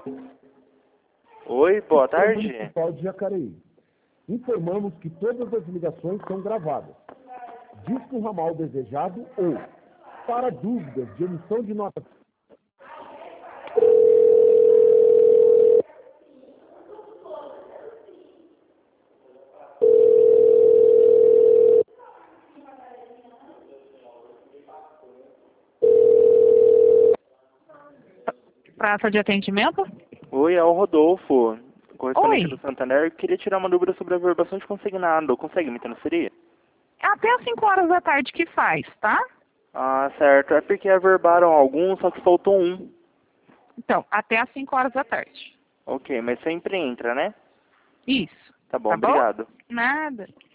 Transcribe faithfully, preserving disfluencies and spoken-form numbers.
Oi, boa Secretaria tarde. Municipal de Jacareí. Informamos que todas as ligações são gravadas. Disque o ramal desejado ou, para dúvidas de emissão de nota... Praça de atendimento? Oi, é o Rodolfo, correspondente Oi. do Santander. Eu queria tirar uma dúvida sobre a verbação de consignado. Consegue me transferir? É até às cinco horas da tarde que faz, tá? Ah, certo. É porque averbaram alguns, só que faltou um. Então, até às cinco horas da tarde. Ok, mas sempre entra, né? Isso. Tá bom, Tá bom? obrigado. Nada.